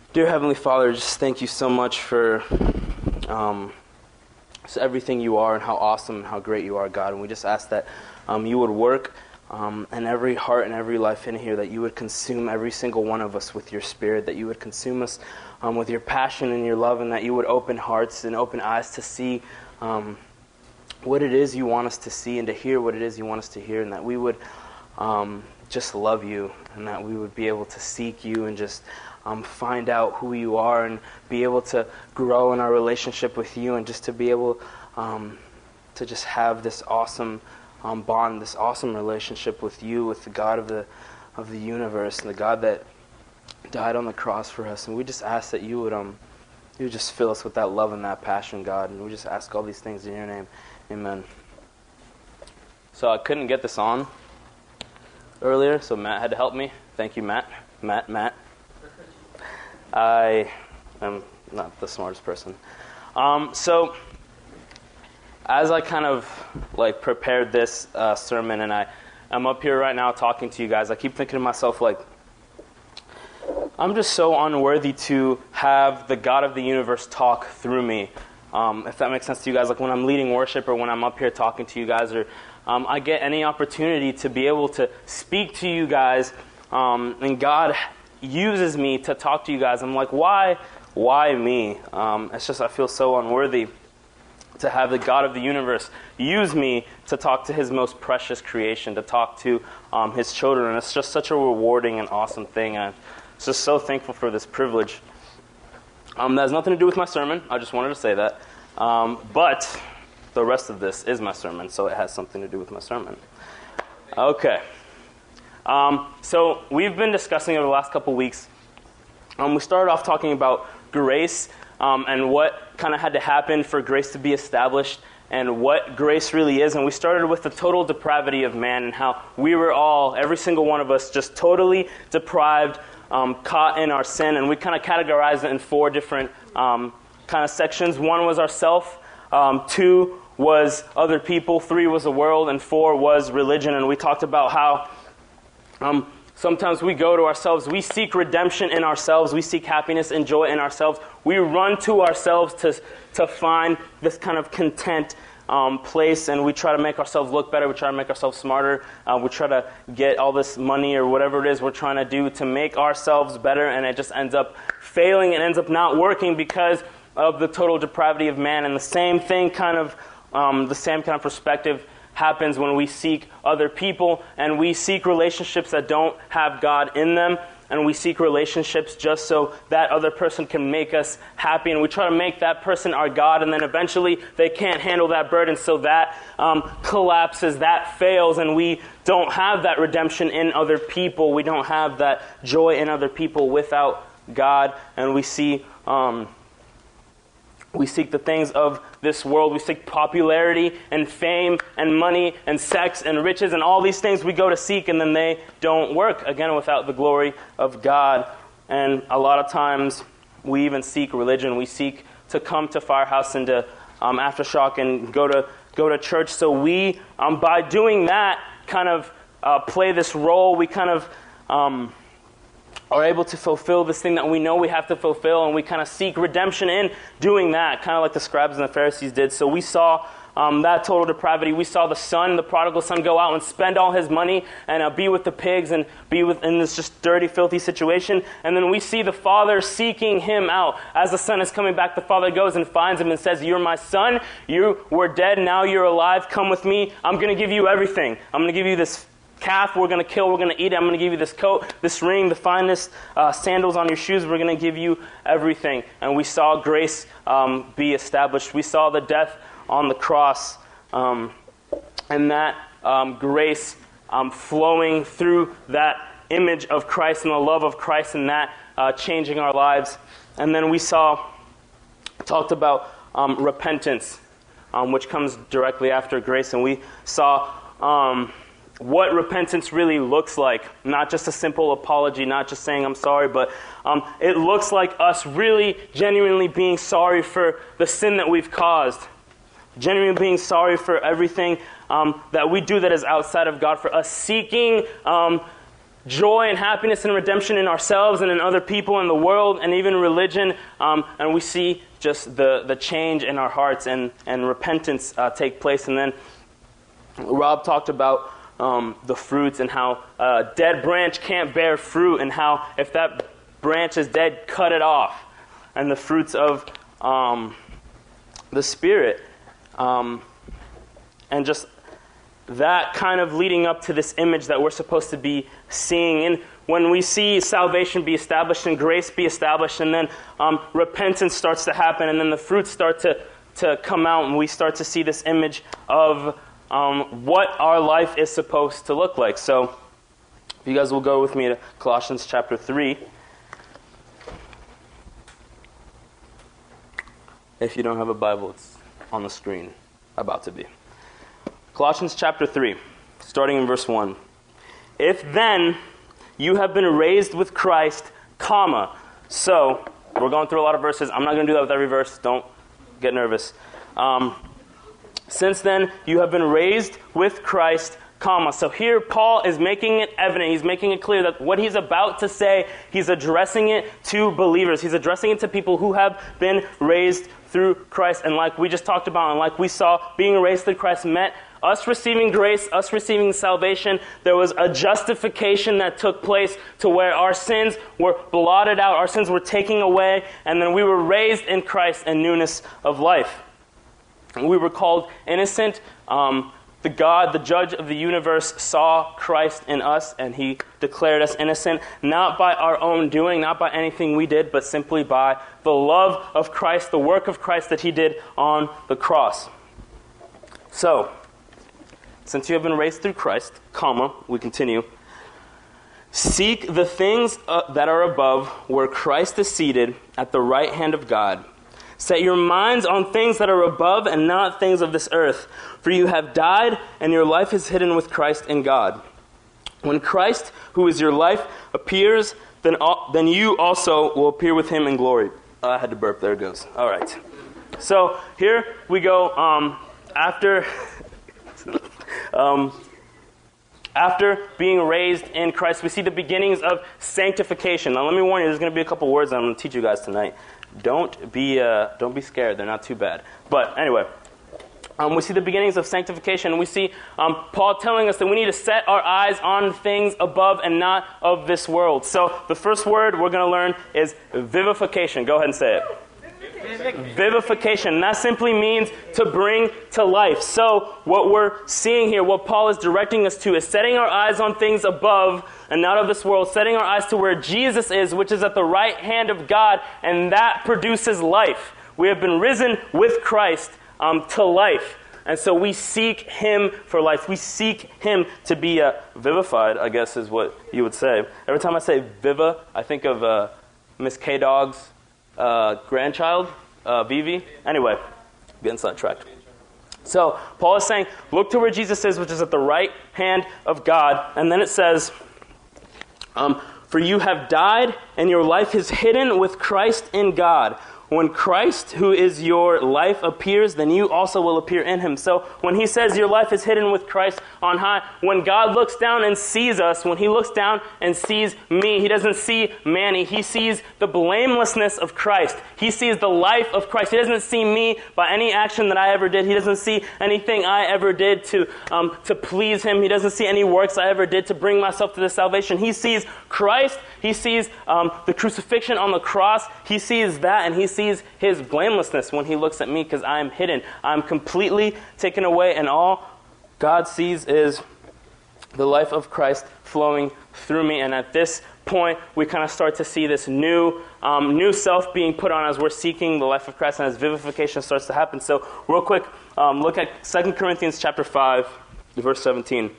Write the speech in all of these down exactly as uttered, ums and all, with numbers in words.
Dear Heavenly Father, just thank you so much for um, just everything you are and how awesome and how great you are, God. And we just ask that um, you would work um, in every heart and every life in here, that you would consume every single one of us with your Spirit, that you would consume us um, with your passion and your love, and that you would open hearts and open eyes to see um, what it is you want us to see and to hear what it is you want us to hear, and that we would um, just love you, and that we would be able to seek you and just Um, find out who you are and be able to grow in our relationship with you, and just to be able um, to just have this awesome um, bond, this awesome relationship with you, with the God of the of the universe, and the God that died on the cross for us. And we just ask that you would um you would just fill us with that love and that passion, God. And we just ask all these things in your name. Amen. So I couldn't get this on earlier, so Matt had to help me. Thank you, Matt. Matt, Matt. I am not the smartest person. Um, so, as I kind of like prepared this uh, sermon, and I, I'm up here right now talking to you guys, I keep thinking to myself, like, I'm just so unworthy to have the God of the universe talk through me. Um, if that makes sense to you guys, like when I'm leading worship or when I'm up here talking to you guys, or um, I get any opportunity to be able to speak to you guys, um, and God uses me to talk to you guys. I'm like, why, why me? Um, it's just I feel so unworthy to have the God of the universe use me to talk to His most precious creation, to talk to um, His children, and it's just such a rewarding and awesome thing. I'm just so thankful for this privilege. Um, that has nothing to do with my sermon. I just wanted to say that, um, but the rest of this is my sermon, so it has something to do with my sermon. Okay. Um, so we've been discussing over the last couple weeks, um, we started off talking about grace um, and what kind of had to happen for grace to be established and what grace really is. And we started with the total depravity of man and how we were all, every single one of us, just totally deprived, um, caught in our sin. And we kind of categorized it in four different um, kind of sections. One was ourself, um, two was other people, three was the world, and four was religion. And we talked about how Um, sometimes we go to ourselves, we seek redemption in ourselves, we seek happiness and joy in ourselves. We run to ourselves to to find this kind of content um, place, and we try to make ourselves look better, we try to make ourselves smarter, uh, we try to get all this money or whatever it is we're trying to do to make ourselves better, and it just ends up failing and ends up not working because of the total depravity of man. And the same thing kind of, um, the same kind of perspective happens when we seek other people, and we seek relationships that don't have God in them, and we seek relationships just so that other person can make us happy, and we try to make that person our God, and then eventually they can't handle that burden, so that um, collapses, that fails, and we don't have that redemption in other people. We don't have that joy in other people without God, and we see um, we seek the things of this world. We seek popularity and fame and money and sex and riches and all these things we go to seek, and then they don't work, again, without the glory of God. And a lot of times we even seek religion. We seek to come to Firehouse and to um, Aftershock and go to go to church. So we, um, by doing that, kind of uh, play this role. We kind of Um, are able to fulfill this thing that we know we have to fulfill, and we kind of seek redemption in doing that, kind of like the scribes and the Pharisees did. So we saw um, that total depravity. We saw the son, the prodigal son, go out and spend all his money and uh, be with the pigs and be with in this just dirty, filthy situation. And then we see the father seeking him out. As the son is coming back, the father goes and finds him and says, "You're my son. You were dead. Now you're alive. Come with me. I'm going to give you everything. I'm going to give you this calf we're going to kill, we're going to eat it, I'm going to give you this coat, this ring, the finest uh, sandals on your shoes, we're going to give you everything." And we saw grace um, be established. We saw the death on the cross, um, and that um, grace um, flowing through that image of Christ and the love of Christ, and that uh, changing our lives. And then we saw, talked about um, repentance, um, which comes directly after grace, and we saw Um, what repentance really looks like. Not just a simple apology, not just saying I'm sorry, but um, it looks like us really genuinely being sorry for the sin that we've caused. Genuinely being sorry for everything um, that we do that is outside of God, for us seeking um, joy and happiness and redemption in ourselves and in other people in the world and even religion. Um, and we see just the, the change in our hearts and, and repentance uh, take place. And then Rob talked about um, the fruits and how a dead branch can't bear fruit, and how if that branch is dead, cut it off. And the fruits of um, the Spirit. Um, and just that kind of leading up to this image that we're supposed to be seeing. And when we see salvation be established and grace be established, and then um, repentance starts to happen, and then the fruits start to, to come out, and we start to see this image of um, what our life is supposed to look like. So if you guys will go with me to Colossians chapter three. If you don't have a Bible, it's on the screen, about to be. Colossians chapter three, starting in verse one. If then you have been raised with Christ, comma. So, we're going through a lot of verses. I'm not going to do that with every verse. Don't get nervous. Um, since then, you have been raised with Christ, comma. So here, Paul is making it evident. He's making it clear that what he's about to say, he's addressing it to believers. He's addressing it to people who have been raised through Christ. And like we just talked about, and like we saw, being raised through Christ meant us receiving grace, us receiving salvation. There was a justification that took place to where our sins were blotted out, our sins were taken away, and then we were raised in Christ in newness of life. And we were called innocent. Um, the God, the judge of the universe, saw Christ in us, and he declared us innocent, not by our own doing, not by anything we did, but simply by the love of Christ, the work of Christ that he did on the cross. So, since you have been raised through Christ, comma, we continue. Seek the things uh, that are above, where Christ is seated at the right hand of God. Set your minds on things that are above and not things of this earth. For you have died, and your life is hidden with Christ in God. When Christ, who is your life, appears, then, uh, then you also will appear with him in glory. Uh, I had to burp. There it goes. All right. So here we go. Um, after... Um, after being raised in Christ, we see the beginnings of sanctification. Now, let me warn you, there's going to be a couple words that I'm going to teach you guys tonight. Don't be uh, don't be scared; they're not too bad. But anyway, um, we see the beginnings of sanctification. We see um, Paul telling us that we need to set our eyes on things above and not of this world. So, the first word we're going to learn is vivification. Go ahead and say it. Vivification. That simply means to bring to life. So what we're seeing here, what Paul is directing us to, is setting our eyes on things above and not of this world, setting our eyes to where Jesus is, which is at the right hand of God, and that produces life. We have been risen with Christ um, to life. And so we seek him for life. We seek him to be uh, vivified, I guess is what you would say. Every time I say viva, I think of uh, Miss K-Dog's Uh, grandchild, uh, Vivi. Anyway, getting sidetracked. So, Paul is saying, look to where Jesus is, which is at the right hand of God. And then it says, um, for you have died, and your life is hidden with Christ in God. When Christ, who is your life, appears, then you also will appear in him. So when he says your life is hidden with Christ on high, when God looks down and sees us, when he looks down and sees me, he doesn't see Manny. He sees the blamelessness of Christ. He sees the life of Christ. He doesn't see me by any action that I ever did. He doesn't see anything I ever did to, um, to please him. He doesn't see any works I ever did to bring myself to this salvation. He sees Christ. He sees um, the crucifixion on the cross. He sees that, and he sees sees his blamelessness when he looks at me, because I am hidden. I'm completely taken away, and all God sees is the life of Christ flowing through me. And at this point, we kind of start to see this new um, new self being put on as we're seeking the life of Christ and as vivification starts to happen. So real quick, um, look at Second Corinthians chapter five, verse seventeen.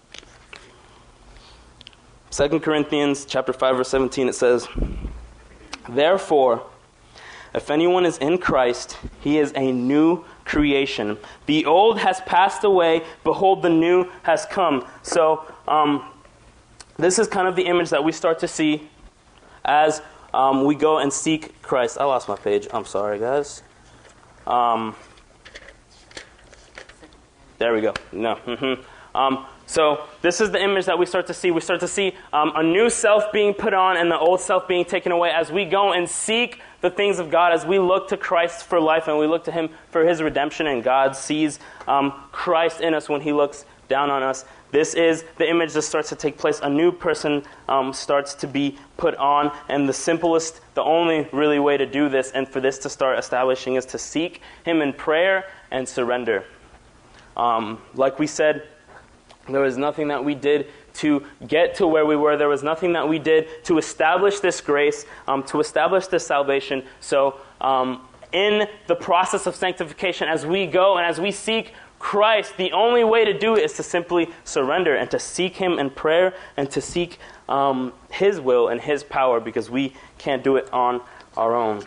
Second Corinthians chapter five, verse seventeen, it says, therefore, if anyone is in Christ, he is a new creation. The old has passed away, behold, the new has come. So, um, this is kind of the image that we start to see as um, we go and seek Christ. I lost my page. I'm sorry, guys. Um, there we go. No. Mm-hmm. Um, So this is the image that we start to see. We start to see um, a new self being put on and the old self being taken away as we go and seek the things of God, as we look to Christ for life and we look to him for his redemption, and God sees um, Christ in us when he looks down on us. This is the image that starts to take place. A new person um, starts to be put on, and the simplest, the only really way to do this and for this to start establishing is to seek him in prayer and surrender. Um, like we said, there was nothing that we did to get to where we were. There was nothing that we did to establish this grace, um, to establish this salvation. So um, in the process of sanctification, as we go and as we seek Christ, the only way to do it is to simply surrender and to seek him in prayer and to seek um, his will and his power, because we can't do it on our own.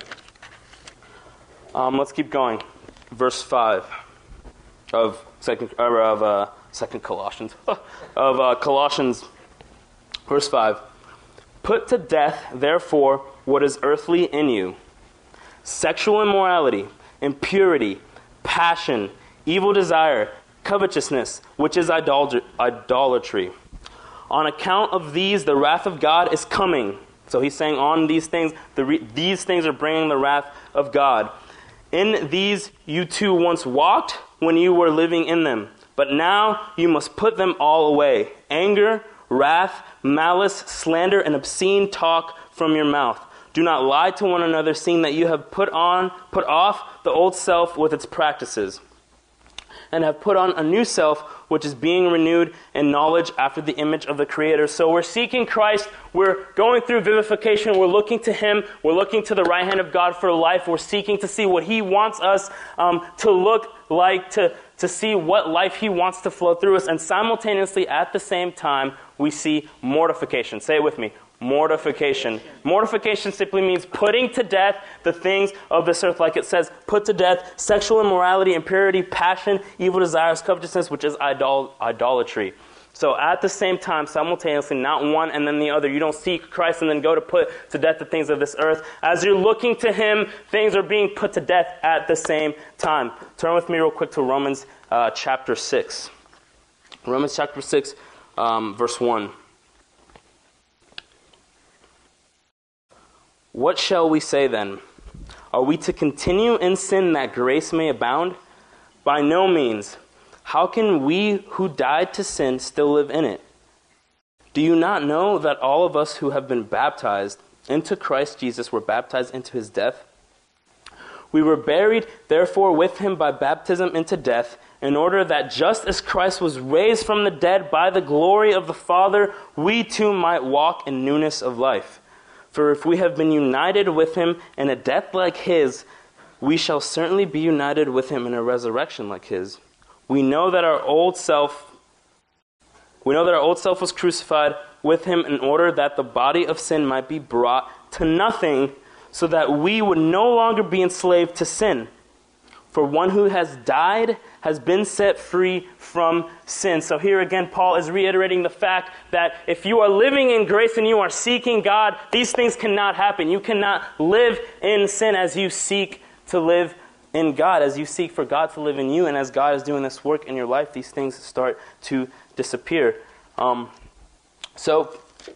Um, let's keep going. Verse five of second or of uh, second Colossians of uh, Colossians, verse five. Put to death, therefore, what is earthly in you: sexual immorality, impurity, passion, evil desire, covetousness, which is idol- idolatry. On account of these, the wrath of God is coming. So he's saying on these things, the re- these things are bringing the wrath of God. In these you too once walked when you were living in them. But now you must put them all away: anger, wrath, malice, slander, and obscene talk from your mouth. Do not lie to one another, seeing that you have put on, put off the old self with its practices, and have put on a new self, which is being renewed in knowledge after the image of the Creator. So we're seeking Christ. We're going through vivification. We're looking to him. We're looking to the right hand of God for life. We're seeking to see what he wants us um, to look like, to, to see what life he wants to flow through us. And simultaneously, at the same time, we see mortification. Say it with me. Mortification. Mortification simply means putting to death the things of this earth. Like it says, put to death sexual immorality, impurity, passion, evil desires, covetousness, which is idol- idolatry. So at the same time, simultaneously, not one and then the other. You don't seek Christ and then go to put to death the things of this earth. As you're looking to him, things are being put to death at the same time. Turn with me real quick to Romans uh, chapter six. Romans chapter six, um, verse one. What shall we say then? Are we to continue in sin that grace may abound? By no means. How can we who died to sin still live in it? Do you not know that all of us who have been baptized into Christ Jesus were baptized into his death? We were buried, therefore, with him by baptism into death, in order that just as Christ was raised from the dead by the glory of the Father, we too might walk in newness of life. For if we have been united with him in a death like his, we shall certainly be united with him in a resurrection like his. We know that our old self, we know that our old self was crucified with him in order that the body of sin might be brought to nothing, so that we would no longer be enslaved to sin. For one who has died has been set free from sin. So here again, Paul is reiterating the fact that if you are living in grace and you are seeking God, these things cannot happen. You cannot live in sin as you seek to live in God, as you seek for God to live in you. And as God is doing this work in your life, these things start to disappear. Um, so,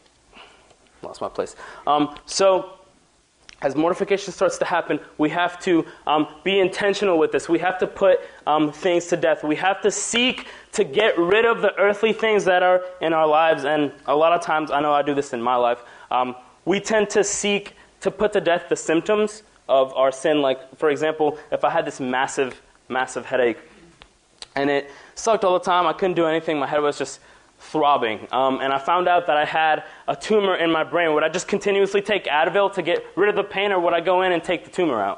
lost my place. Um, so, as mortification starts to happen, we have to um, be intentional with this. We have to put um, things to death. We have to seek to get rid of the earthly things that are in our lives. And a lot of times, I know I do this in my life, um, we tend to seek to put to death the symptoms of our sin. Like, for example, if I had this massive, massive headache, and it sucked all the time, I couldn't do anything, my head was just throbbing. Um, and I found out that I had a tumor in my brain. Would I just continuously take Advil to get rid of the pain, or would I go in and take the tumor out?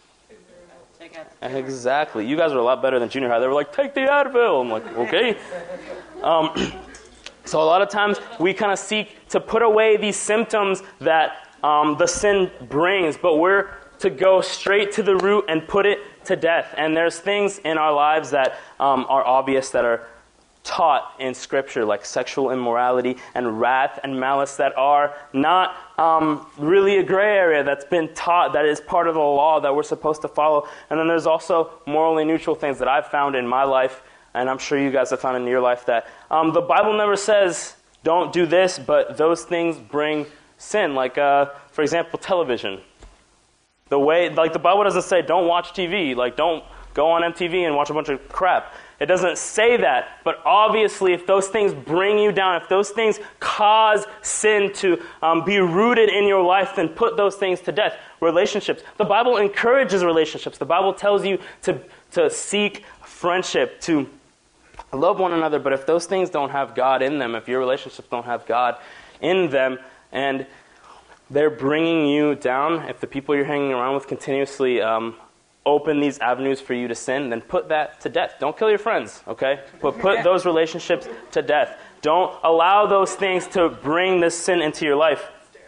Take out the tumor. Exactly. You guys are a lot better than junior high. They were like, take the Advil. I'm like, okay. Um, so a lot of times we kind of seek to put away these symptoms that um, the sin brings, but we're to go straight to the root and put it to death. And there's things in our lives that um, are obvious, that are taught in Scripture, like sexual immorality and wrath and malice, that are not um, really a gray area, that's been taught, that is part of the law that we're supposed to follow. And then there's also morally neutral things that I've found in my life and I'm sure you guys have found in your life that um, the Bible never says, don't do this, but those things bring sin. Like, uh, for example, television. The way, like the Bible doesn't say, don't watch T V. Like, don't go on M T V and watch a bunch of crap. It doesn't say that, but obviously if those things bring you down, if those things cause sin to um, be rooted in your life, then put those things to death. Relationships. The Bible encourages relationships. The Bible tells you to, to seek friendship, to love one another, but if those things don't have God in them, if your relationships don't have God in them, and they're bringing you down, if the people you're hanging around with continuously um, open these avenues for you to sin, then put that to death. Don't kill your friends, okay? But put those relationships to death. Don't allow those things to bring this sin into your life.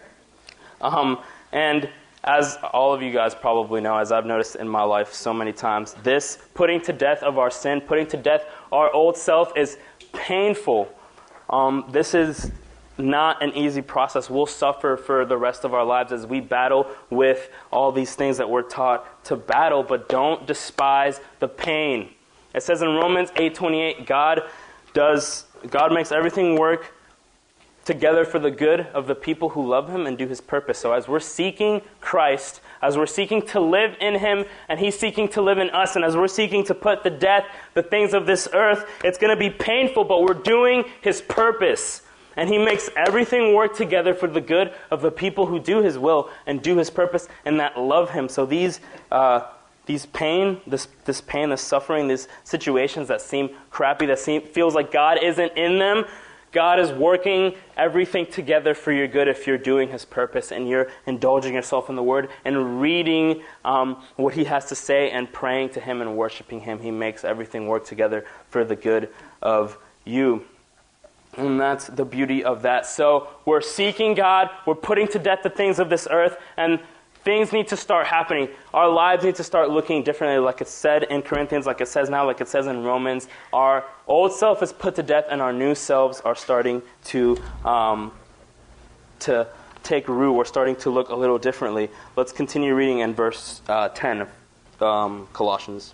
Um, and as all of you guys probably know, as I've noticed in my life so many times, this putting to death of our sin, putting to death our old self is painful. Um, this is not an easy process. We'll suffer for the rest of our lives as we battle with all these things that we're taught to battle, but don't despise the pain. It says in Romans eight twenty-eight, God does God makes everything work together for the good of the people who love him and do his purpose. So as we're seeking Christ, as we're seeking to live in him and he's seeking to live in us, and as we're seeking to put to death the things of this earth, it's going to be painful, but we're doing his purpose. And he makes everything work together for the good of the people who do his will and do his purpose and that love him. So these uh, these pain, this this pain, this suffering, these situations that seem crappy, that seem feels like God isn't in them, God is working everything together for your good if you're doing his purpose and you're indulging yourself in the word and reading um, what he has to say and praying to him and worshiping him. He makes everything work together for the good of you. And that's the beauty of that. So we're seeking God, we're putting to death the things of this earth, and things need to start happening. Our lives need to start looking differently, like it said in Corinthians, like it says now, like it says in Romans. Our old self is put to death, and our new selves are starting to um, to take root. We're starting to look a little differently. Let's continue reading in verse uh, ten of um, Colossians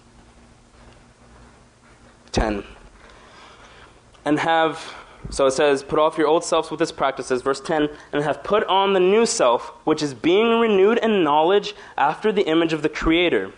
ten. And have... So it says, put off your old selves with its practices, verse ten, and have put on the new self, which is being renewed in knowledge after the image of the Creator.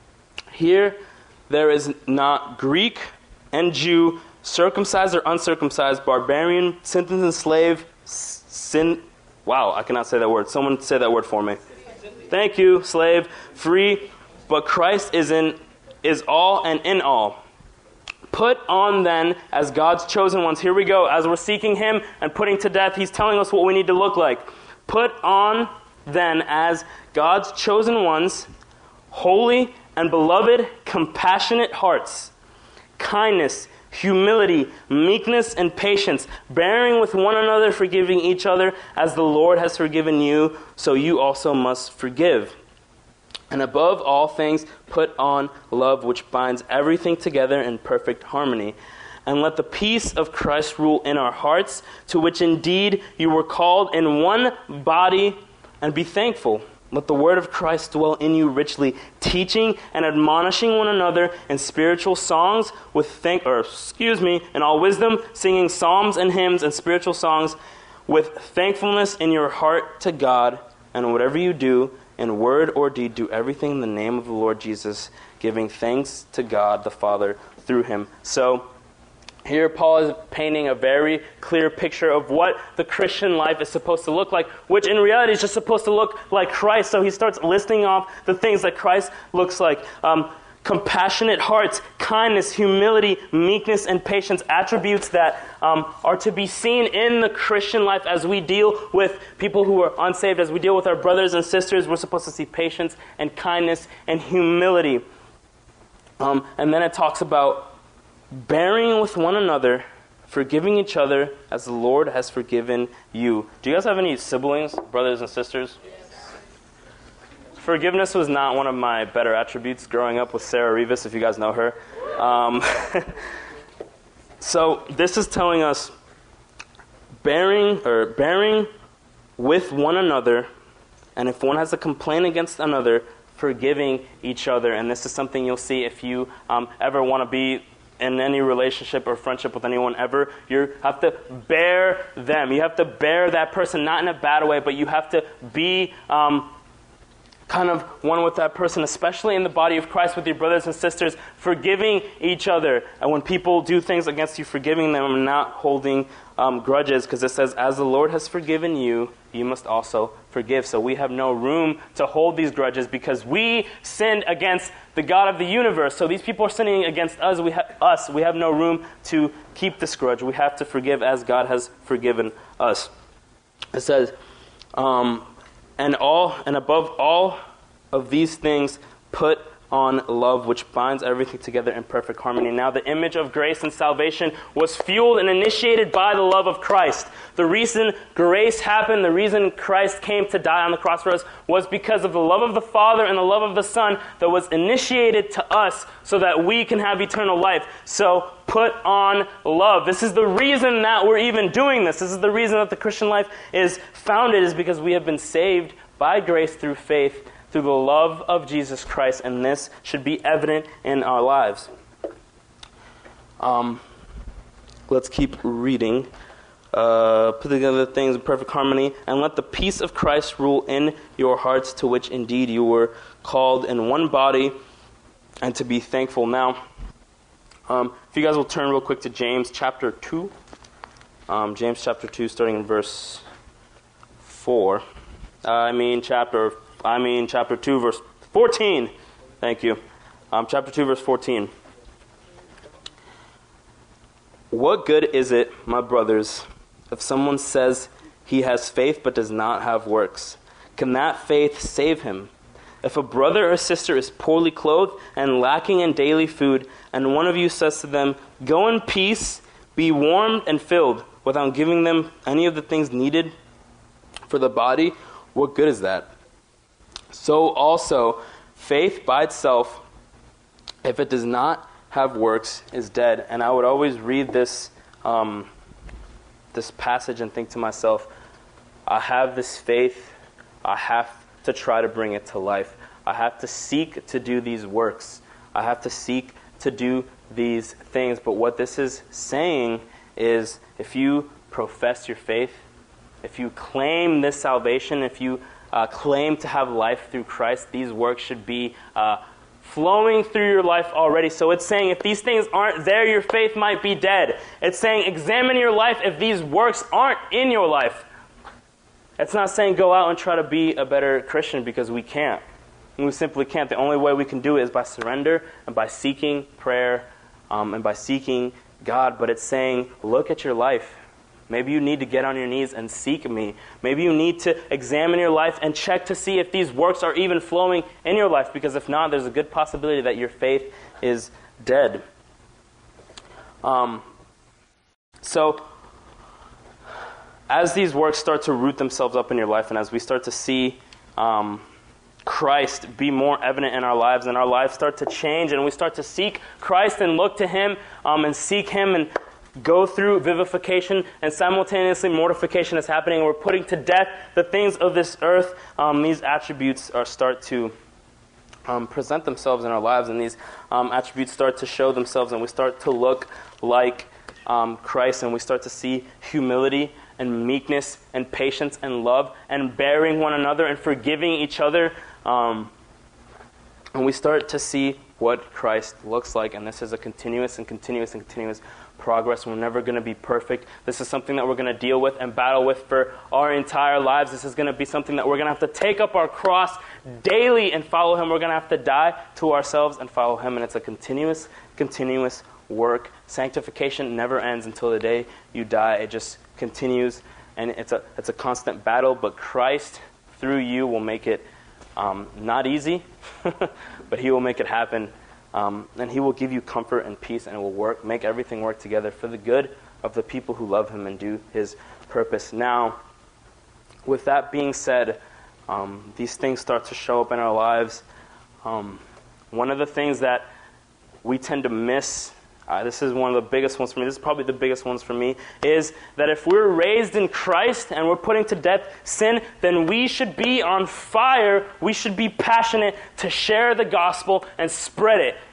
Here, there is not Greek and Jew, circumcised or uncircumcised, barbarian, citizen and slave, sin... Wow, I cannot say that word. Someone say that word for me. Thank you, slave, free, but Christ is in is all and in all. Put on then as God's chosen ones. Here we go. As we're seeking him and putting to death, he's telling us what we need to look like. Put on then as God's chosen ones, holy and beloved, compassionate hearts, kindness, humility, meekness, and patience, bearing with one another, forgiving each other, as the Lord has forgiven you, so you also must forgive. And above all things, put on love, which binds everything together in perfect harmony. And let the peace of Christ rule in our hearts, to which indeed you were called in one body, and be thankful. Let the word of Christ dwell in you richly, teaching and admonishing one another in spiritual songs with thank or excuse me, in all wisdom, singing psalms and hymns and spiritual songs with thankfulness in your heart to God. And whatever you do, in word or deed, do everything in the name of the Lord Jesus, giving thanks to God the Father through him. So here Paul is painting a very clear picture of what the Christian life is supposed to look like, which in reality is just supposed to look like Christ. So he starts listing off the things that Christ looks like. Um, compassionate hearts, kindness, humility, meekness, and patience, attributes that um, are to be seen in the Christian life as we deal with people who are unsaved, as we deal with our brothers and sisters. We're supposed to see patience and kindness and humility. Um, and then it talks about bearing with one another, forgiving each other as the Lord has forgiven you. Do you guys have any siblings, brothers and sisters? Forgiveness was not one of my better attributes growing up with Sarah Rivas, if you guys know her. Um, so this is telling us bearing or bearing with one another, and if one has a complaint against another, forgiving each other. And this is something you'll see if you um, ever want to be in any relationship or friendship with anyone ever, you have to bear them. You have to bear that person, not in a bad way, but you have to be um, kind of one with that person, especially in the body of Christ with your brothers and sisters, forgiving each other. And when people do things against you, forgiving them and not holding um, grudges, because it says, as the Lord has forgiven you, you must also forgive. So we have no room to hold these grudges because we sinned against the God of the universe. So these people are sinning against us. We have us. We have no room to keep this grudge. We have to forgive as God has forgiven us. It says, um, and all and above all of these things, put on love, which binds everything together in perfect harmony. Now the image of grace and salvation was fueled and initiated by the love of Christ. The reason grace happened, the reason Christ came to die on the cross for us, was because of the love of the Father and the love of the Son that was initiated to us so that we can have eternal life. So put on love. This is the reason that we're even doing this. This is the reason that the Christian life is founded, is because we have been saved by grace through faith, through the love of Jesus Christ, and this should be evident in our lives. Um, let's keep reading. Uh, put together things in perfect harmony, and let the peace of Christ rule in your hearts, to which indeed you were called in one body, and to be thankful. Now, um, if you guys will turn real quick to James chapter two. Um, James chapter two, starting in verse four. Uh, I mean chapter I mean chapter two, verse fourteen. Thank you. Um, chapter two, verse fourteen. What good is it, my brothers, if someone says he has faith but does not have works? Can that faith save him? If a brother or sister is poorly clothed and lacking in daily food, and one of you says to them, go in peace, be warmed and filled, without giving them any of the things needed for the body, what good is that? So also, faith by itself, if it does not have works, is dead. And I would always read this um, this passage and think to myself, I have this faith, I have to try to bring it to life. I have to seek to do these works. I have to seek to do these things. But what this is saying is, if you profess your faith, if you claim this salvation, if you Uh, claim to have life through Christ, these works should be uh, flowing through your life already. So it's saying if these things aren't there, your faith might be dead. It's saying examine your life if these works aren't in your life. It's not saying go out and try to be a better Christian, because we can't. We simply can't. The only way we can do it is by surrender and by seeking prayer um, and by seeking God. But it's saying look at your life. Maybe you need to get on your knees and seek me. Maybe you need to examine your life and check to see if these works are even flowing in your life. Because if not, there's a good possibility that your faith is dead. Um, so, as these works start to root themselves up in your life, and as we start to see um, Christ be more evident in our lives, and our lives start to change, and we start to seek Christ and look to Him um, and seek Him and go through vivification, and simultaneously mortification is happening. We're putting to death the things of this earth. Um, these attributes are start to um, present themselves in our lives, and these um, attributes start to show themselves, and we start to look like um, Christ, and we start to see humility and meekness and patience and love and bearing one another and forgiving each other. Um, and we start to see what Christ looks like, and this is a continuous and continuous and continuous progress. We're never going to be perfect. This is something that we're going to deal with and battle with for our entire lives. This is going to be something that we're going to have to take up our cross daily and follow Him. We're going to have to die to ourselves and follow Him, and it's a continuous, continuous work. Sanctification never ends until the day you die. It just continues, and it's a it's a constant battle, but Christ, through you, will make it um, not easy, but He will make it happen. Um, and He will give you comfort and peace, and it will work, make everything work together for the good of the people who love Him and do His purpose. Now, with that being said, um, these things start to show up in our lives. Um, one of the things that we tend to miss, uh, this is one of the biggest ones for me, this is probably the biggest ones for me, is that if we're raised in Christ and we're putting to death sin, then we should be on fire. We should be passionate to share the gospel and spread it.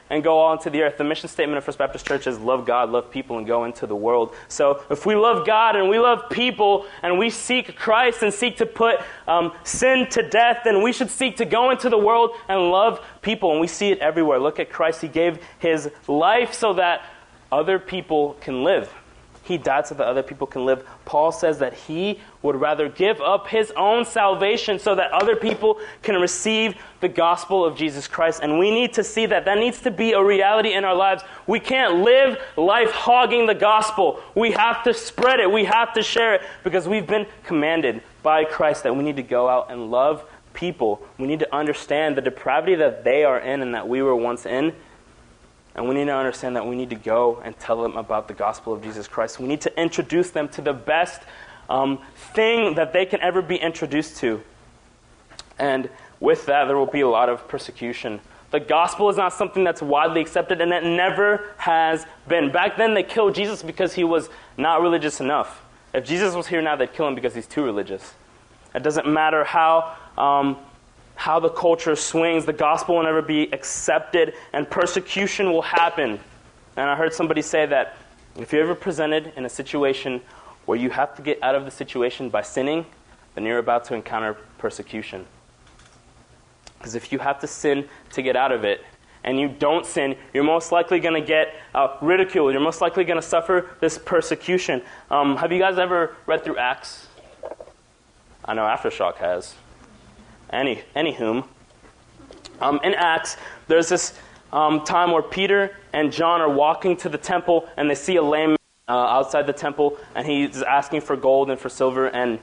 and go all into the earth. The mission statement of First Baptist Church is love God, love people, and go into the world. So if we love God and we love people and we seek Christ and seek to put um, sin to death, then we should seek to go into the world and love people. And we see it everywhere. Look at Christ. He gave his life so that other people can live. He died so that other people can live. Paul says that he would rather give up his own salvation so that other people can receive the gospel of Jesus Christ. And we need to see that. That needs to be a reality in our lives. We can't live life hogging the gospel. We have to spread it. We have to share it because we've been commanded by Christ that we need to go out and love people. We need to understand the depravity that they are in and that we were once in. And we need to understand that we need to go and tell them about the gospel of Jesus Christ. We need to introduce them to the best um, thing that they can ever be introduced to. And with that, there will be a lot of persecution. The gospel is not something that's widely accepted, and it never has been. Back then, they killed Jesus because he was not religious enough. If Jesus was here now, they'd kill him because he's too religious. It doesn't matter how... Um, how the culture swings, the gospel will never be accepted, and persecution will happen. And I heard somebody say that if you're ever presented in a situation where you have to get out of the situation by sinning, then you're about to encounter persecution. Because if you have to sin to get out of it, and you don't sin, you're most likely going to get uh, ridiculed. You're most likely going to suffer this persecution. Um, have you guys ever read through Acts? I know Aftershock has. Any, anywhom, um, in Acts, there's this um, time where Peter and John are walking to the temple, and they see a lame man uh, outside the temple, and he's asking for gold and for silver, and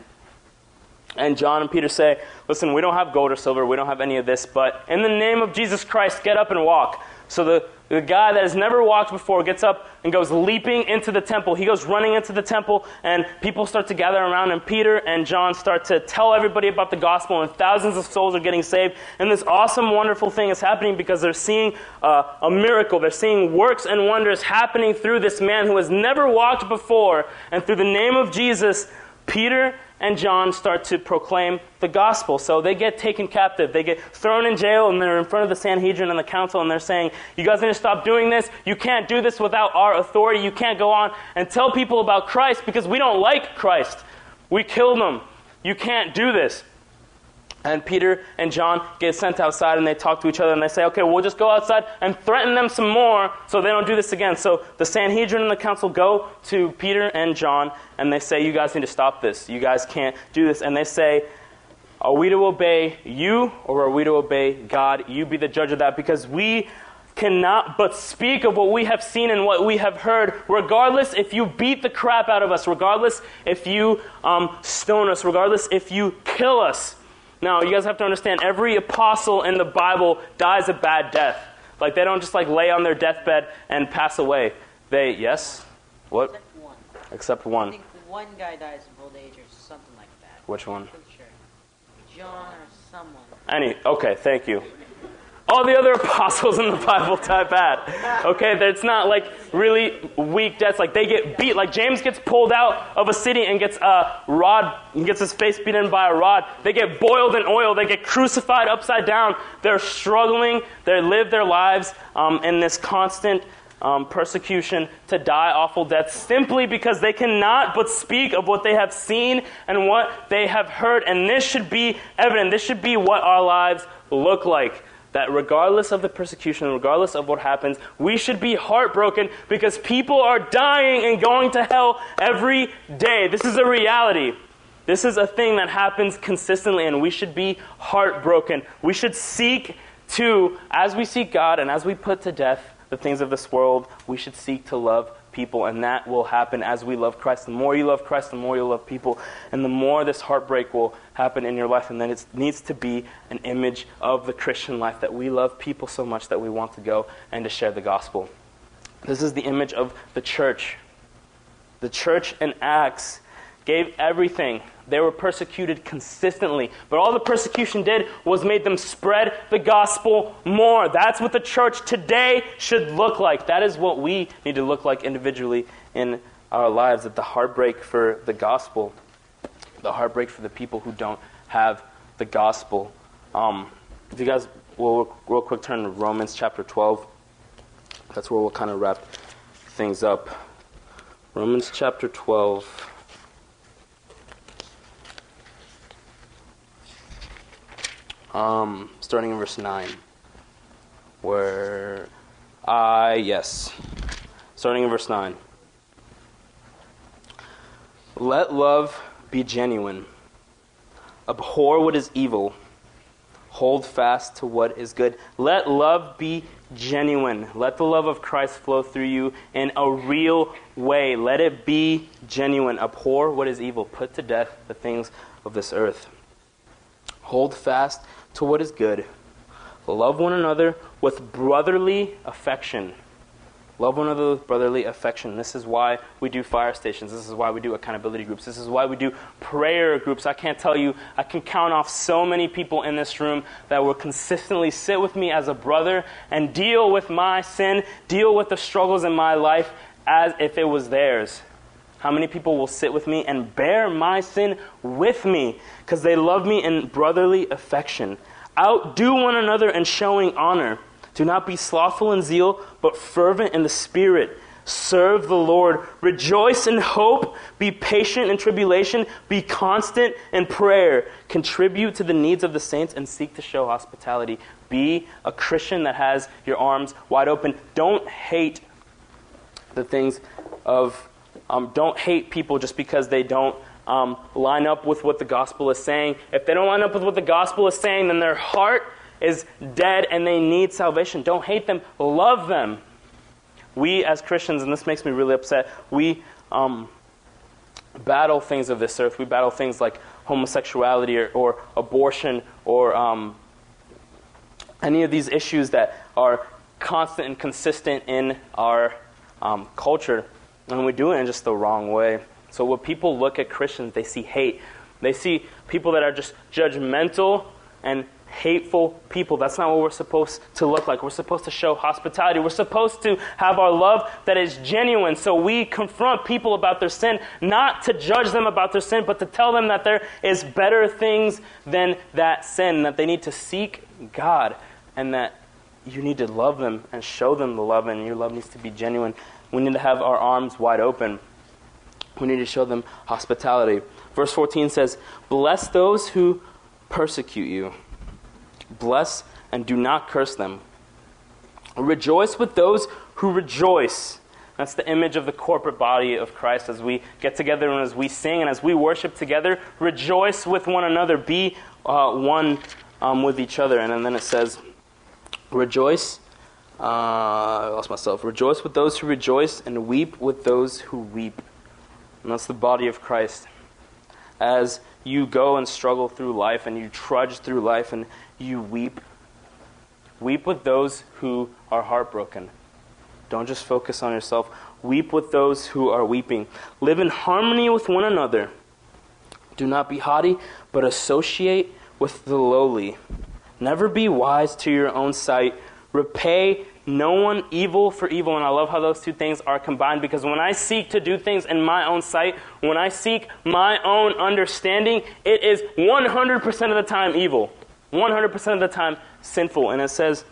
and John and Peter say, listen, we don't have gold or silver, we don't have any of this, but in the name of Jesus Christ, get up and walk. So the, the guy that has never walked before gets up and goes leaping into the temple. He goes running into the temple, and people start to gather around, and Peter and John start to tell everybody about the gospel, and thousands of souls are getting saved. And this awesome, wonderful thing is happening because they're seeing uh, a miracle. They're seeing works and wonders happening through this man who has never walked before. And through the name of Jesus, Peter and John start to proclaim the gospel. So they get taken captive. They get thrown in jail, and they're in front of the Sanhedrin and the council, and they're saying, you guys need to stop doing this. You can't do this without our authority. You can't go on and tell people about Christ because we don't like Christ. We killed him. You can't do this. And Peter and John get sent outside, and they talk to each other, and they say, okay, we'll just go outside and threaten them some more so they don't do this again. So the Sanhedrin and the council go to Peter and John, and they say, you guys need to stop this. You guys can't do this. And they say, are we to obey you, or are we to obey God? You be the judge of that, because we cannot but speak of what we have seen and what we have heard, regardless if you beat the crap out of us, regardless if you um, stone us, regardless if you kill us. Now, you guys have to understand, every apostle in the Bible dies a bad death. Like, they don't just, like, lay on their deathbed and pass away. They, yes? What? Except one. Except I one. think one guy dies of old age or something like that. Which one? I'm pretty sure. John or someone. Any, okay, thank you. All the other apostles in the Bible die bad. Okay, it's not like really weak deaths. Like they get beat. Like James gets pulled out of a city and gets a rod, and gets his face beaten by a rod. They get boiled in oil. They get crucified upside down. They're struggling. They live their lives um, in this constant um, persecution to die awful deaths simply because they cannot but speak of what they have seen and what they have heard. And this should be evident. This should be what our lives look like. That regardless of the persecution, regardless of what happens, we should be heartbroken because people are dying and going to hell every day. This is a reality. This is a thing that happens consistently, and we should be heartbroken. We should seek to, as we seek God and as we put to death the things of this world, we should seek to love people, and that will happen as we love Christ. The more you love Christ, the more you love people, and the more this heartbreak will happen in your life. And then it needs to be an image of the Christian life, that we love people so much that we want to go and to share the gospel. This is the image of the church. The church in Acts gave everything. They were persecuted consistently. But all the persecution did was made them spread the gospel more. That's what the church today should look like. That is what we need to look like individually in our lives. That the heartbreak for the gospel, the heartbreak for the people who don't have the gospel. Um, if you guys will real quick turn to Romans chapter twelve. That's where we'll kind of wrap things up. Romans chapter twelve. Um, starting in verse nine. Where I, yes. Starting in verse nine. Let love be genuine. Abhor what is evil. Hold fast to what is good. Let love be genuine. Let the love of Christ flow through you in a real way. Let it be genuine. Abhor what is evil. Put to death the things of this earth. Hold fast to what is good. Love one another with brotherly affection. Love one another with brotherly affection. This is why we do fire stations. This is why we do accountability groups. This is why we do prayer groups. I can't tell you, I can count off so many people in this room that will consistently sit with me as a brother and deal with my sin, deal with the struggles in my life as if it was theirs. How many people will sit with me and bear my sin with me because they love me in brotherly affection? Outdo one another in showing honor. Do not be slothful in zeal, but fervent in the Spirit. Serve the Lord. Rejoice in hope. Be patient in tribulation. Be constant in prayer. Contribute to the needs of the saints and seek to show hospitality. Be a Christian that has your arms wide open. Don't hate the things of, um, don't hate people just because they don't um, line up with what the gospel is saying. If they don't line up with what the gospel is saying, then their heart is dead and they need salvation. Don't hate them. Love them. We as Christians, and this makes me really upset, we um, battle things of this earth. We battle things like homosexuality or, or abortion or um, any of these issues that are constant and consistent in our um, culture. And we do it in just the wrong way. So when people look at Christians, they see hate. They see people that are just judgmental and hateful people. That's not what we're supposed to look like. We're supposed to show hospitality. We're supposed to have our love that is genuine. So we confront people about their sin, not to judge them about their sin, but to tell them that there is better things than that sin, that they need to seek God, and that you need to love them and show them the love, and your love needs to be genuine. We need to have our arms wide open. We need to show them hospitality. Verse fourteen says, "Bless those who persecute you. Bless and do not curse them. Rejoice with those who rejoice." That's the image of the corporate body of Christ as we get together and as we sing and as we worship together. Rejoice with one another. Be uh, one um, with each other. And then it says, rejoice. Uh, I lost myself. Rejoice with those who rejoice and weep with those who weep. And that's the body of Christ. As you go and struggle through life and you trudge through life and you weep, weep with those who are heartbroken. Don't just focus on yourself. Weep with those who are weeping. Live in harmony with one another. Do not be haughty, but associate with the lowly. Never be wise to your own sight. Repay no one evil for evil. And I love how those two things are combined, because when I seek to do things in my own sight, when I seek my own understanding, it is one hundred percent of the time evil. one hundred percent of the time sinful. And it says,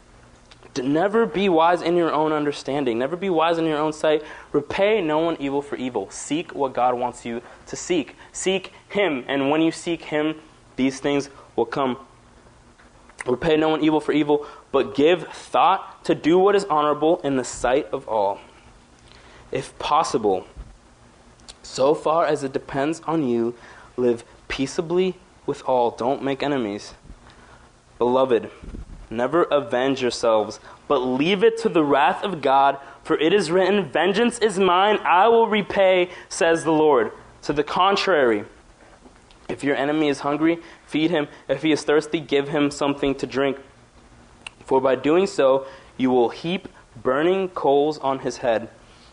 never be wise in your own understanding. Never be wise in your own sight. Repay no one evil for evil. Seek what God wants you to seek. Seek Him. And when you seek Him, these things will come. Repay no one evil for evil, but give thought to do what is honorable in the sight of all. If possible, so far as it depends on you, live peaceably with all. Don't make enemies. Beloved, never avenge yourselves, but leave it to the wrath of God, for it is written, vengeance is mine, I will repay, says the Lord. To the contrary, if your enemy is hungry, feed him. If he is thirsty, give him something to drink. For by doing so, you will heap burning coals on his head.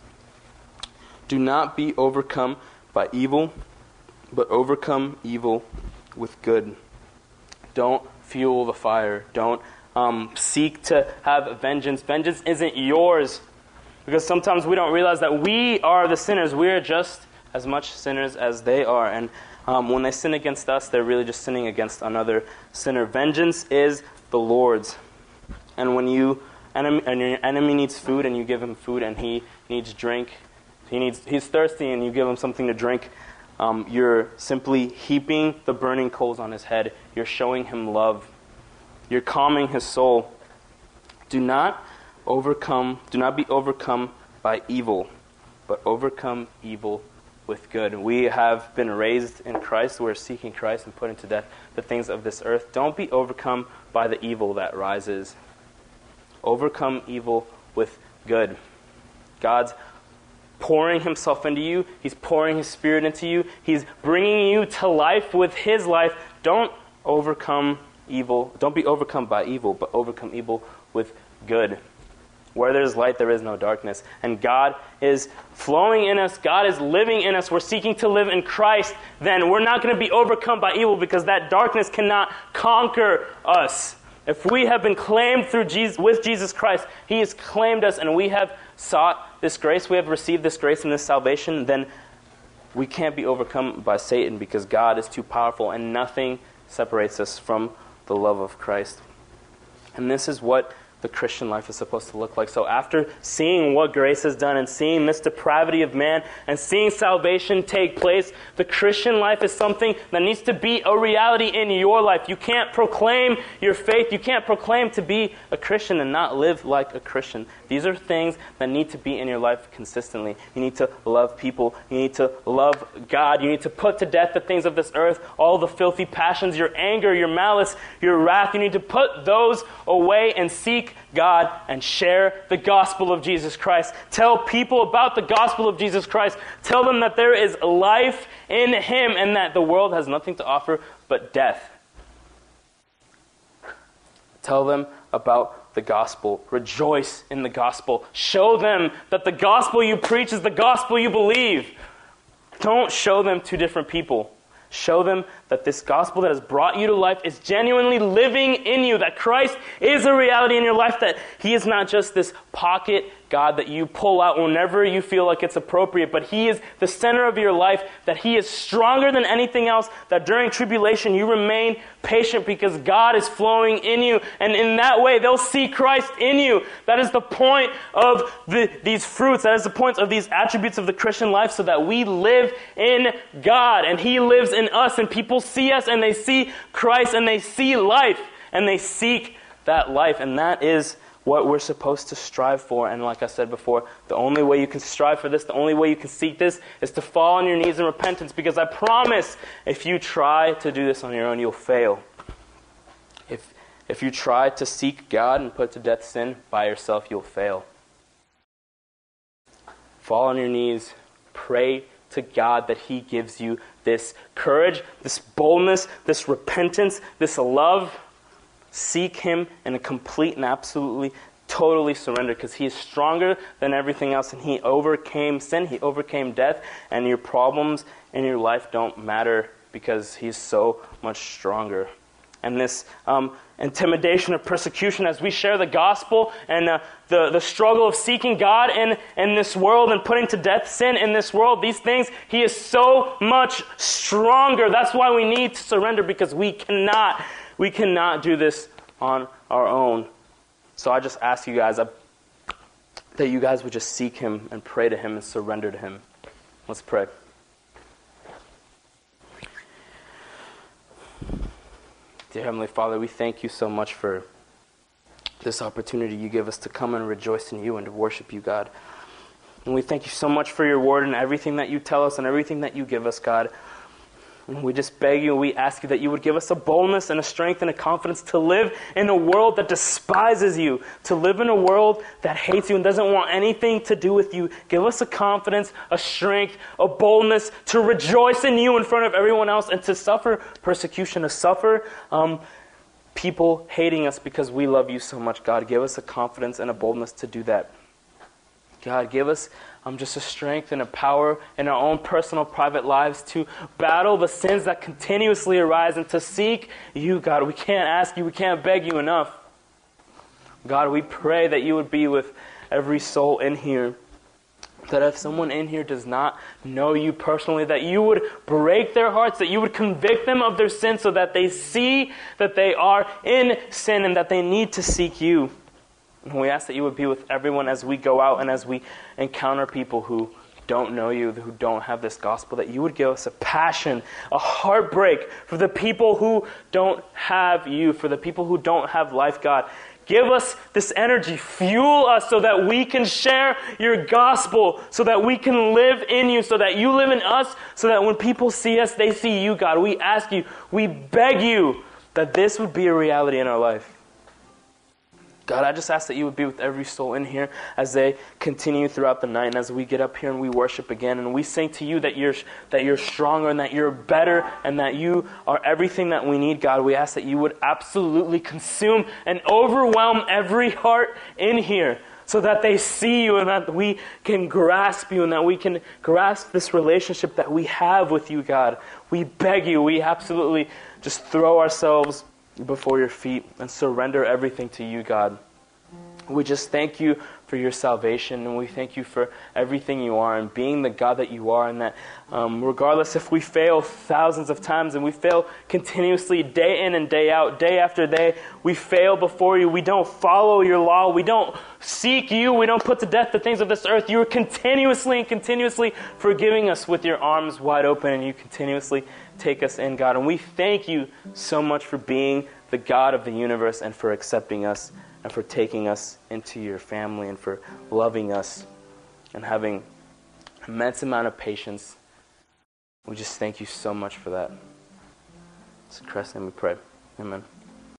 Do not be overcome by evil, but overcome evil with good. Don't fuel the fire. Don't um, seek to have vengeance. Vengeance isn't yours. Because sometimes we don't realize that we are the sinners. We are just as much sinners as they are. And um, when they sin against us, they're really just sinning against another sinner. Vengeance is the Lord's. And when you enemy, and your enemy needs food, and you give him food, and he needs drink. He needs, he's thirsty, and you give him something to drink. Um, you're simply heaping the burning coals on his head. You're showing him love. You're calming his soul. Do not overcome, do not be overcome by evil, but overcome evil with good. We have been raised in Christ. We're seeking Christ and putting to death the things of this earth. Don't be overcome by the evil that rises. Overcome evil with good. God's pouring himself into you. He's pouring his Spirit into you. He's bringing you to life with his life. Don't overcome evil. Don't be overcome by evil, but overcome evil with good. Where there's light, there is no darkness. And God is flowing in us. God is living in us. We're seeking to live in Christ. Then we're not going to be overcome by evil, because that darkness cannot conquer us. If we have been claimed through Jesus, with Jesus Christ, he has claimed us, and we have sought this grace, we have received this grace and this salvation, then we can't be overcome by Satan, because God is too powerful, and nothing separates us from the love of Christ. And this is what the Christian life is supposed to look like. So after seeing what grace has done and seeing this depravity of man and seeing salvation take place, the Christian life is something that needs to be a reality in your life. You can't proclaim your faith. You can't proclaim to be a Christian and not live like a Christian. These are things that need to be in your life consistently. You need to love people. You need to love God. You need to put to death the things of this earth, all the filthy passions, your anger, your malice, your wrath. You need to put those away and seek God and share the gospel of Jesus Christ. Tell people about the gospel of Jesus Christ. Tell them that there is life in him and that the world has nothing to offer but death. Tell them about the gospel. Rejoice in the gospel. Show them that the gospel you preach is the gospel you believe. Don't show them two different people. Show them that this gospel that has brought you to life is genuinely living in you, that Christ is a reality in your life, that he is not just this pocket God that you pull out whenever you feel like it's appropriate, but he is the center of your life, that he is stronger than anything else, that during tribulation you remain patient because God is flowing in you, and in that way they'll see Christ in you. That is the point of the, these fruits, that is the point of these attributes of the Christian life, so that we live in God, and he lives in us, and people see us, and they see Christ, and they see life, and they seek that life, and that is what we're supposed to strive for. And like I said before, the only way you can strive for this, the only way you can seek this, is to fall on your knees in repentance, because I promise, if you try to do this on your own, you'll fail. If if you try to seek God and put to death sin by yourself, you'll fail. Fall on your knees, pray to God that he gives you this courage, this boldness, this repentance, this love. Seek him in a complete and absolutely, totally surrender, because he is stronger than everything else, and he overcame sin, he overcame death, and your problems in your life don't matter because he's so much stronger. And this um, intimidation of persecution as we share the gospel, and uh, the, the struggle of seeking God in, in this world and putting to death sin in this world, these things, he is so much stronger. That's why we need to surrender, because we cannot We cannot do this on our own. So I just ask you guys uh, that you guys would just seek him and pray to him and surrender to him. Let's pray. Dear Heavenly Father, we thank you so much for this opportunity you give us to come and rejoice in you and to worship you, God. And we thank you so much for your word and everything that you tell us and everything that you give us, God. And we just beg you and we ask you that you would give us a boldness and a strength and a confidence to live in a world that despises you, to live in a world that hates you and doesn't want anything to do with you. Give us a confidence, a strength, a boldness to rejoice in you in front of everyone else, and to suffer persecution, to suffer um, people hating us because we love you so much. God, give us a confidence and a boldness to do that. God, give us um, just a strength and a power in our own personal, private lives to battle the sins that continuously arise and to seek you, God. We can't ask you, we can't beg you enough. God, we pray that you would be with every soul in here. That if someone in here does not know you personally, that you would break their hearts, that you would convict them of their sin so that they see that they are in sin and that they need to seek you. And we ask that you would be with everyone as we go out and as we encounter people who don't know you, who don't have this gospel, that you would give us a passion, a heartbreak for the people who don't have you, for the people who don't have life, God. Give us this energy, fuel us so that we can share your gospel, so that we can live in you, so that you live in us, so that when people see us, they see you, God. We ask you, we beg you that this would be a reality in our life. God, I just ask that you would be with every soul in here as they continue throughout the night and as we get up here and we worship again and we sing to you that you're that you're stronger and that you're better and that you are everything that we need, God. We ask that you would absolutely consume and overwhelm every heart in here so that they see you and that we can grasp you and that we can grasp this relationship that we have with you, God. We beg you, we absolutely just throw ourselves before your feet and surrender everything to you, God. We just thank you for your salvation, and we thank you for everything you are and being the God that you are, and that um, regardless if we fail thousands of times and we fail continuously day in and day out, day after day, we fail before you. We don't follow your law. We don't seek you. We don't put to death the things of this earth. You are continuously and continuously forgiving us with your arms wide open, and you continuously take us in, God. And we thank you so much for being the God of the universe and for accepting us and for taking us into your family and for loving us and having an immense amount of patience. We just thank you so much for that. It's in Christ's name we pray. Amen.